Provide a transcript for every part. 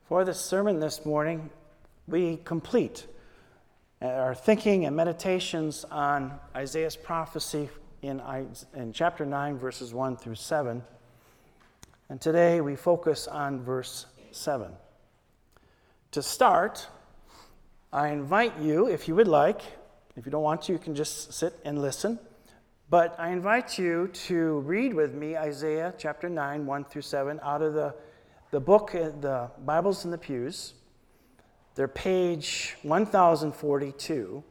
For this sermon this morning, we complete our thinking and meditations on Isaiah's prophecy in chapter 9, verses 1 through 7. And today we focus on verse 7. To start, I invite you, if you would like, if you don't want to, you can just sit and listen. But I invite you to read with me Isaiah chapter 9, 1 through 7, out of the book, the Bibles in the pews. They're page 1042,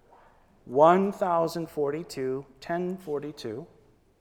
1042.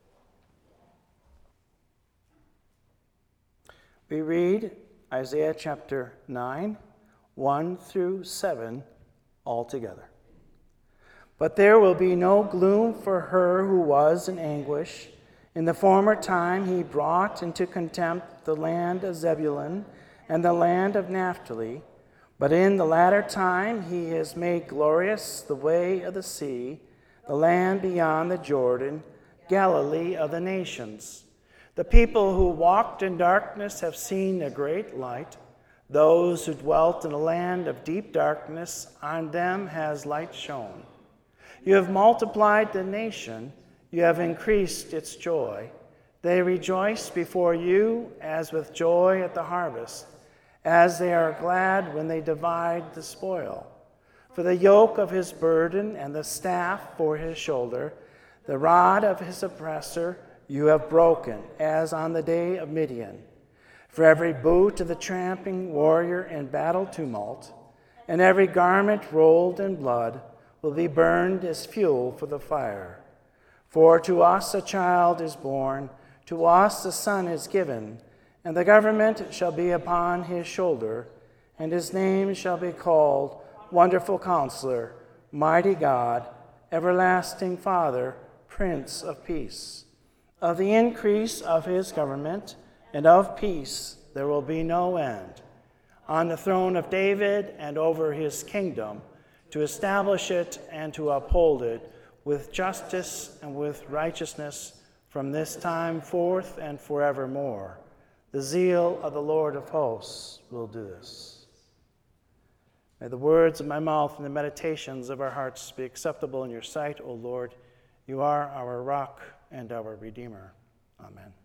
We read Isaiah chapter 9, 1 through 7 all together. But there will be no gloom for her who was in anguish. In the former time he brought into contempt the land of Zebulun and the land of Naphtali. But in the latter time he has made glorious the way of the sea, the land beyond the Jordan, Galilee of the nations. The people who walked in darkness have seen a great light. Those who dwelt in a land of deep darkness, on them has light shone. You have multiplied the nation. You have increased its joy. They rejoice before you as with joy at the harvest, as they are glad when they divide the spoil. For the yoke of his burden and the staff for his shoulder, the rod of his oppressor, you have broken, as on the day of Midian. For every boot of the tramping warrior in battle tumult, and every garment rolled in blood, will be burned as fuel for the fire. For to us a child is born, to us a son is given, and the government shall be upon his shoulder, and his name shall be called Wonderful Counselor, Mighty God, Everlasting Father, Prince of Peace. Of the increase of his government and of peace there will be no end, on the throne of David and over his kingdom, to establish it and to uphold it with justice and with righteousness from this time forth and forevermore. The zeal of the Lord of hosts will do this. May the words of my mouth and the meditations of our hearts be acceptable in your sight, O Lord. You are our rock and our Redeemer. Amen.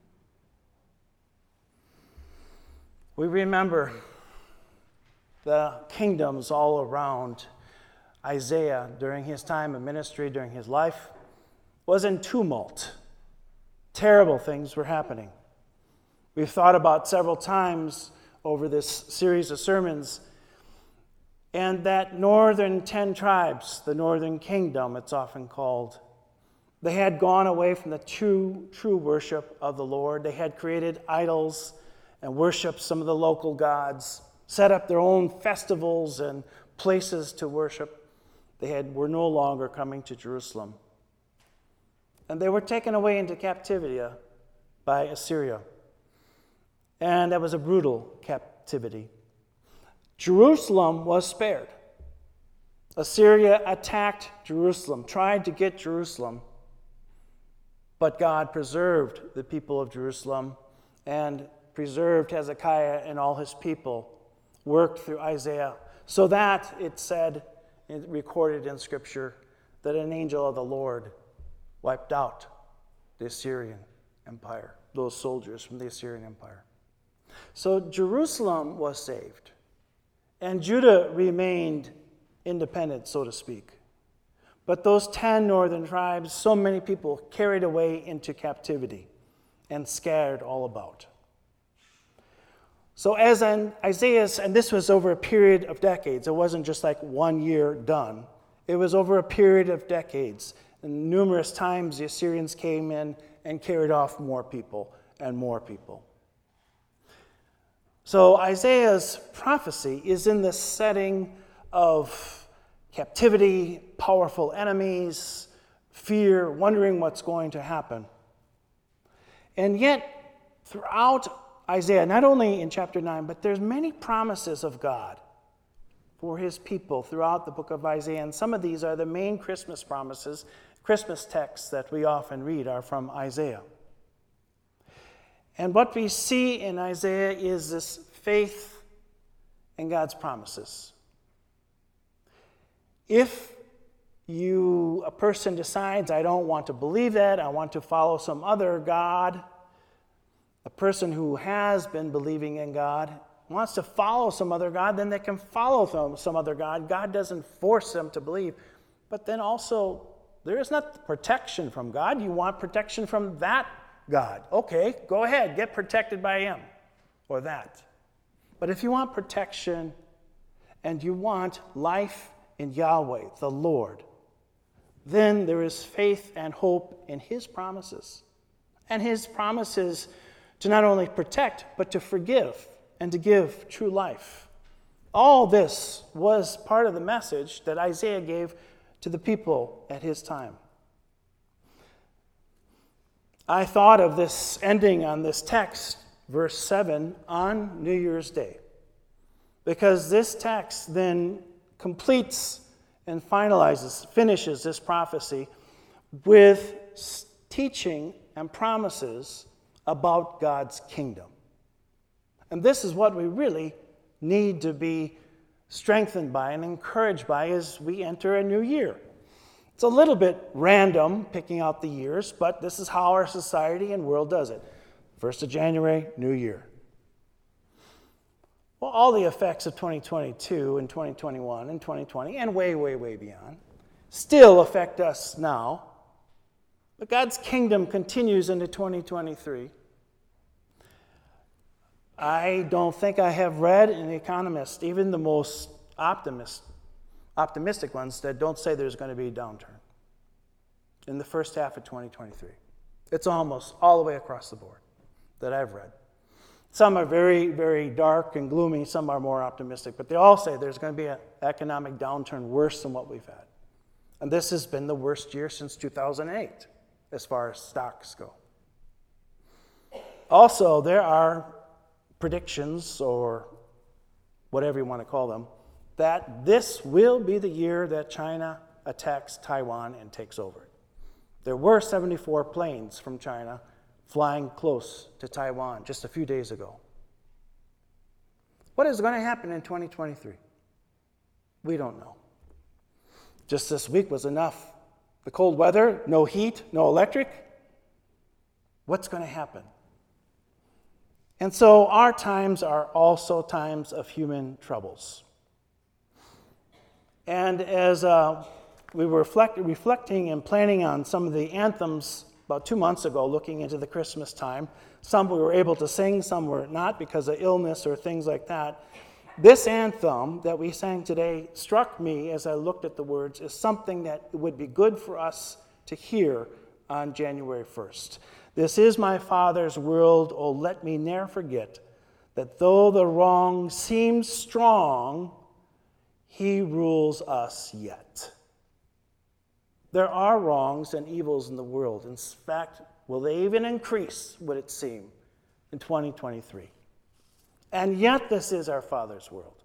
We remember the kingdoms all around Isaiah during his time of ministry, during his life, was in tumult. Terrible things were happening. We've thought about several times over this series of sermons, and that northern 10 tribes, the northern kingdom it's often called, they had gone away from the true worship of the Lord. They had created idols and worshiped some of the local gods, set up their own festivals and places to worship. They were no longer coming to Jerusalem. And they were taken away into captivity by Assyria. And that was a brutal captivity. Jerusalem was spared. Assyria attacked Jerusalem, tried to get Jerusalem. But God preserved the people of Jerusalem and preserved Hezekiah and all his people, worked through Isaiah, so that it said, recorded in Scripture, that an angel of the Lord wiped out the Assyrian Empire, those soldiers from the Assyrian Empire. So Jerusalem was saved, and Judah remained independent, so to speak. But those 10 northern tribes, so many people carried away into captivity and scattered all about. So as in Isaiah's, and this was over a period of decades, it wasn't just like 1 year done. It was over a period of decades. And numerous times the Assyrians came in and carried off more people and more people. So Isaiah's prophecy is in the setting of captivity, powerful enemies, fear, wondering what's going to happen. And yet, throughout Isaiah, not only in chapter 9, but there's many promises of God for his people throughout the book of Isaiah. And some of these are the main Christmas promises, Christmas texts that we often read are from Isaiah. And what we see in Isaiah is this faith in God's promises. If a person decides, I don't want to believe that, I want to follow some other God, a person who has been believing in God wants to follow some other God, then they can follow some other God. God doesn't force them to believe. But then also, there is not protection from God. You want protection from that God. Okay, go ahead, get protected by him or that. But if you want protection and you want life in Yahweh, the Lord, then there is faith and hope in his promises. And his promises to not only protect, but to forgive and to give true life. All this was part of the message that Isaiah gave to the people at his time. I thought of this ending on this text, verse 7, on New Year's Day, because this text then completes and finishes this prophecy with teaching and promises about God's kingdom. And this is what we really need to be strengthened by and encouraged by as we enter a new year. It's a little bit random picking out the years, but this is how our society and world does it. 1st of January, new year. Well, all the effects of 2022 and 2021 and 2020 and way, way, way beyond still affect us now. But God's kingdom continues into 2023. I don't think I have read an economist, even the most optimistic ones, that don't say there's going to be a downturn in the first half of 2023. It's almost all the way across the board that I've read. Some are very, very dark and gloomy. Some are more optimistic. But they all say there's going to be an economic downturn worse than what we've had. And this has been the worst year since 2008 as far as stocks go. Also, there are predictions, or whatever you want to call them, that this will be the year that China attacks Taiwan and takes over it. There were 74 planes from China flying close to Taiwan just a few days ago. What is going to happen in 2023? We don't know. Just this week was enough. The cold weather, no heat, no electric. What's going to happen? And so our times are also times of human troubles. And as we were reflecting and planning on some of the anthems about 2 months ago, looking into the Christmas time, some we were able to sing, some were not because of illness or things like that. This anthem that we sang today struck me as I looked at the words as something that would be good for us to hear on January 1st. This is my Father's world, oh let me ne'er forget, that though the wrong seems strong, he rules us yet. There are wrongs and evils in the world. In fact, will they even increase, would it seem, in 2023? And yet this is our Father's world.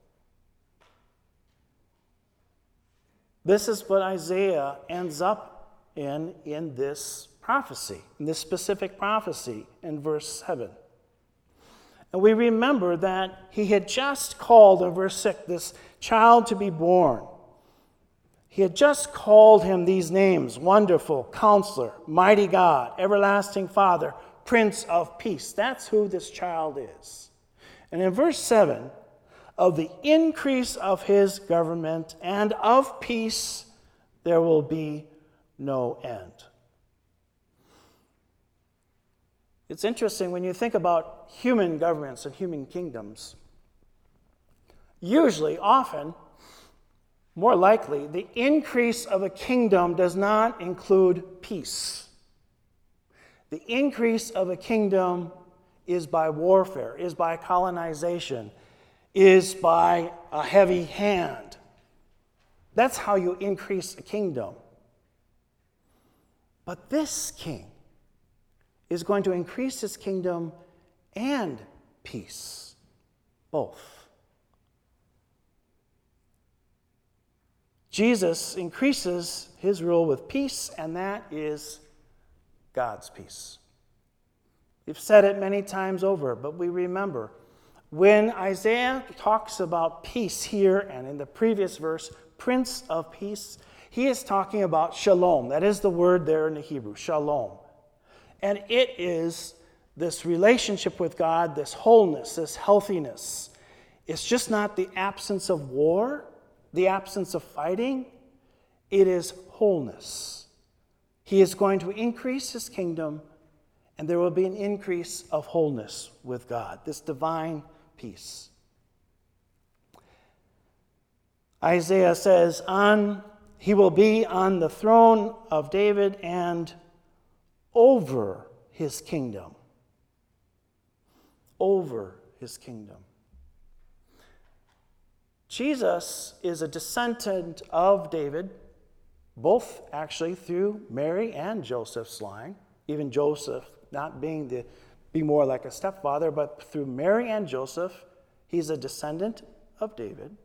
This is what Isaiah ends up in this prophecy, in this specific prophecy in verse 7. And we remember that he had just called, in verse 6, this child to be born. He had just called him these names: Wonderful, Counselor, Mighty God, Everlasting Father, Prince of Peace. That's who this child is. And in verse 7, of the increase of his government and of peace, there will be no end. It's interesting when you think about human governments and human kingdoms. Usually, often, more likely, the increase of a kingdom does not include peace. The increase of a kingdom is by warfare, is by colonization, is by a heavy hand. That's how you increase a kingdom. But this king is going to increase his kingdom and peace, both. Jesus increases his rule with peace, and that is God's peace. We've said it many times over, but we remember When Isaiah talks about peace here and in the previous verse, Prince of Peace, he is talking about shalom. That is the word there in the Hebrew, shalom. And it is this relationship with God, this wholeness, this healthiness. It's just not the absence of war, the absence of fighting. It is wholeness. He is going to increase his kingdom, and there will be an increase of wholeness with God, this divine peace. Isaiah says, he will be on the throne of David and over his kingdom. Over his kingdom. Jesus is a descendant of David, both actually through Mary and Joseph's line. Even Joseph not be more like a stepfather, but through Mary and Joseph, he's a descendant of David.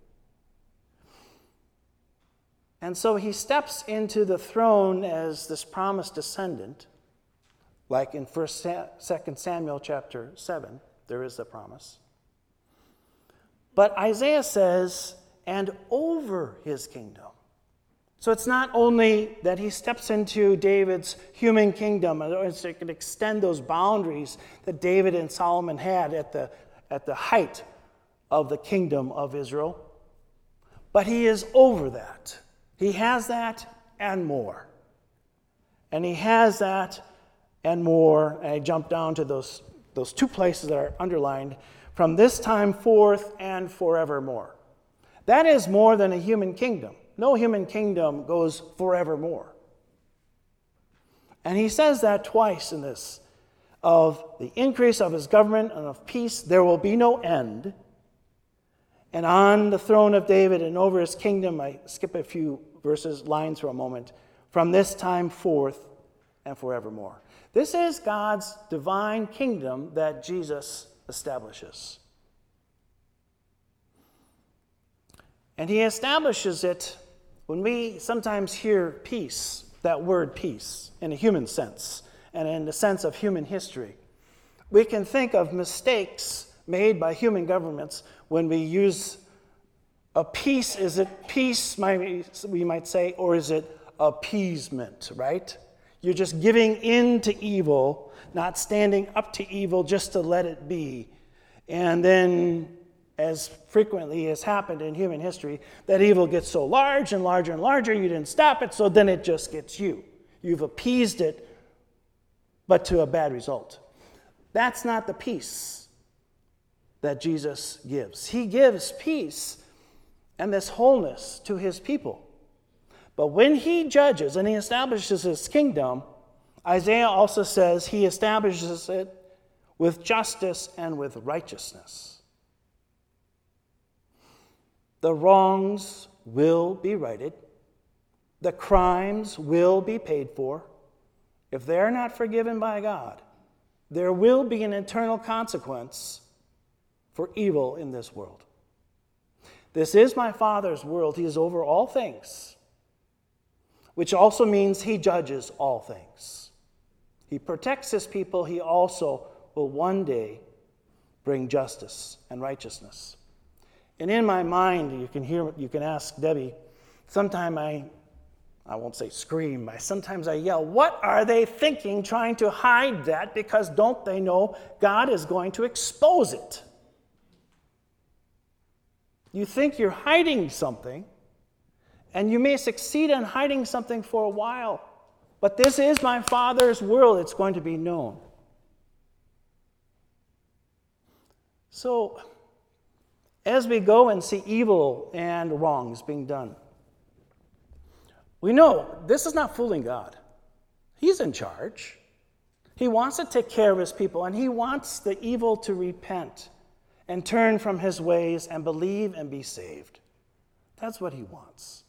And so he steps into the throne as this promised descendant, like in 2 Samuel chapter 7, there is a promise. But Isaiah says, and over his kingdom. So it's not only that he steps into David's human kingdom, and it can extend those boundaries that David and Solomon had at the height of the kingdom of Israel, but he is over that. He has that and more. And he has that and more. And I jump down to those two places that are underlined. From this time forth and forevermore. That is more than a human kingdom. No human kingdom goes forevermore. And he says that twice in this. Of the increase of his government and of peace, there will be no end. And on the throne of David and over his kingdom, I skip a few lines for a moment, from this time forth and forevermore. This is God's divine kingdom that Jesus establishes. And he establishes it when we sometimes hear peace, that word peace, in a human sense, and in the sense of human history. We can think of mistakes made by human governments when we use a peace. Is it peace, we might say, or is it appeasement, right? You're just giving in to evil, not standing up to evil just to let it be. And then, as frequently has happened in human history, that evil gets so large and larger and larger, you didn't stop it, so then it just gets you. You've appeased it, but to a bad result. That's not the peace that Jesus gives. He gives peace and this wholeness to his people. But when he judges and he establishes his kingdom, Isaiah also says he establishes it with justice and with righteousness. The wrongs will be righted. The crimes will be paid for. If they're not forgiven by God, there will be an eternal consequence for evil in this world. This is my Father's world. He is over all things, which also means he judges all things. He protects his people. He also will one day bring justice and righteousness. And in my mind, you can ask Debbie, sometimes I won't say scream, sometimes I yell, what are they thinking trying to hide that? Because don't they know God is going to expose it? You think you're hiding something, and you may succeed in hiding something for a while, but this is my Father's world. It's going to be known. So, as we go and see evil and wrongs being done, we know this is not fooling God. He's in charge. He wants to take care of his people, and he wants the evil to repent and turn from his ways and believe and be saved. That's what he wants.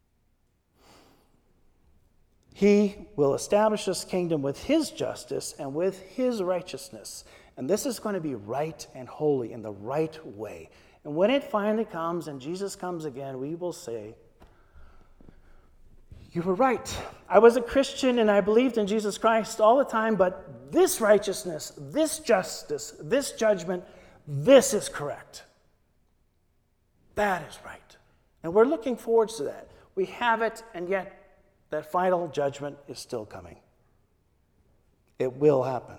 He will establish this kingdom with his justice and with his righteousness. And this is going to be right and holy in the right way. And when it finally comes and Jesus comes again, we will say, you were right. I was a Christian and I believed in Jesus Christ all the time, but this righteousness, this justice, this judgment, this is correct. That is right. And we're looking forward to that. We have it, and yet that final judgment is still coming. It will happen.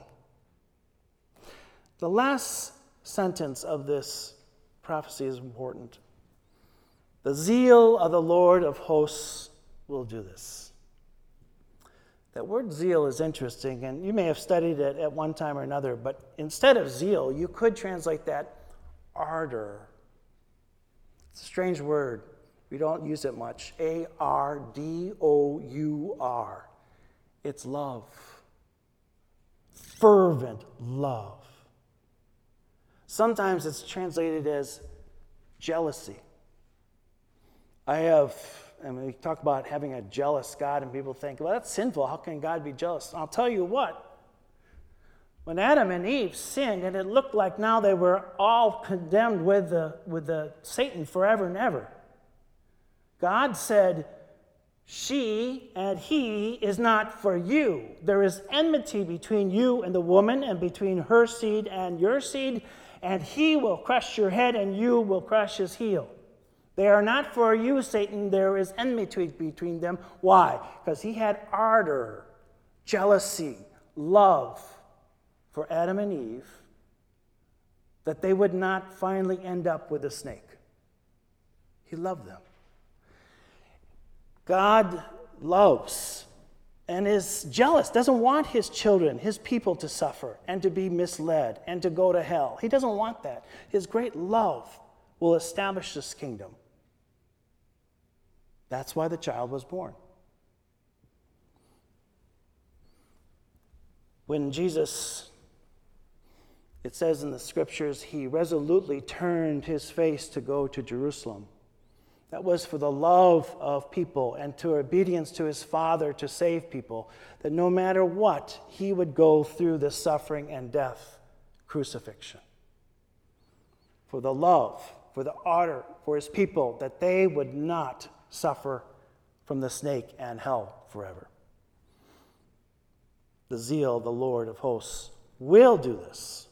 The last sentence of this prophecy is important. The zeal of the Lord of hosts will do this. That word zeal is interesting, and you may have studied it at one time or another, but instead of zeal, you could translate that ardor. It's a strange word. We don't use it much. A-R-D-O-U-R. It's love. Fervent love. Sometimes it's translated as jealousy. We talk about having a jealous God, and people think, well, that's sinful. How can God be jealous? I'll tell you what. When Adam and Eve sinned, and it looked like now they were all condemned with the Satan forever and ever, God said, she and he is not for you. There is enmity between you and the woman, and between her seed and your seed, and he will crush your head, and you will crush his heel. They are not for you, Satan. There is enmity between them. Why? Because he had ardor, jealousy, love for Adam and Eve, that they would not finally end up with a snake. He loved them. God loves and is jealous, doesn't want his children, his people to suffer and to be misled and to go to hell. He doesn't want that. His great love will establish this kingdom. That's why the child was born. When Jesus, it says in the scriptures, he resolutely turned his face to go to Jerusalem. That was for the love of people and to obedience to his Father to save people, that no matter what, he would go through the suffering and death, crucifixion. For the love, for the honor, for his people, that they would not suffer from the snake and hell forever. The zeal of the Lord of hosts will do this.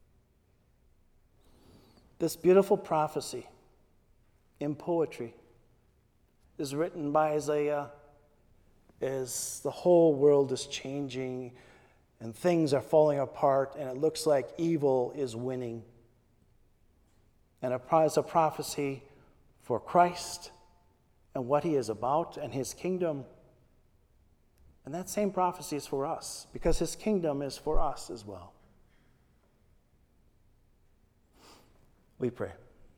This beautiful prophecy in poetry is written by Isaiah as the whole world is changing and things are falling apart and it looks like evil is winning. And it's a prophecy for Christ and what he is about and his kingdom. And that same prophecy is for us because his kingdom is for us as well. We pray.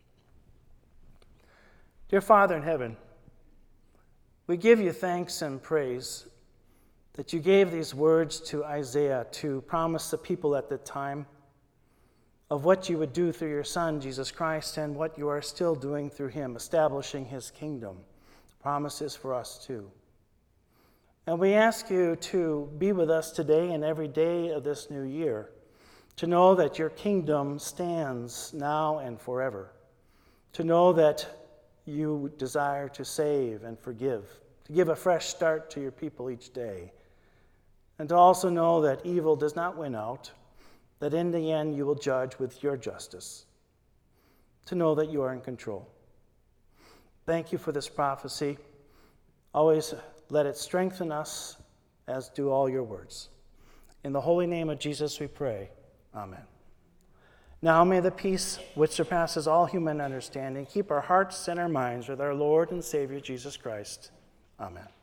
Dear Father in heaven, we give you thanks and praise that you gave these words to Isaiah to promise the people at the time of what you would do through your Son, Jesus Christ, and what you are still doing through him, establishing his kingdom. Promises for us too. And we ask you to be with us today and every day of this new year, to know that your kingdom stands now and forever, to know that you desire to save and forgive, to give a fresh start to your people each day, and to also know that evil does not win out, that in the end you will judge with your justice, to know that you are in control. Thank you for this prophecy. Always let it strengthen us, as do all your words. In the holy name of Jesus we pray. Amen. Now may the peace which surpasses all human understanding keep our hearts and our minds with our Lord and Savior Jesus Christ. Amen.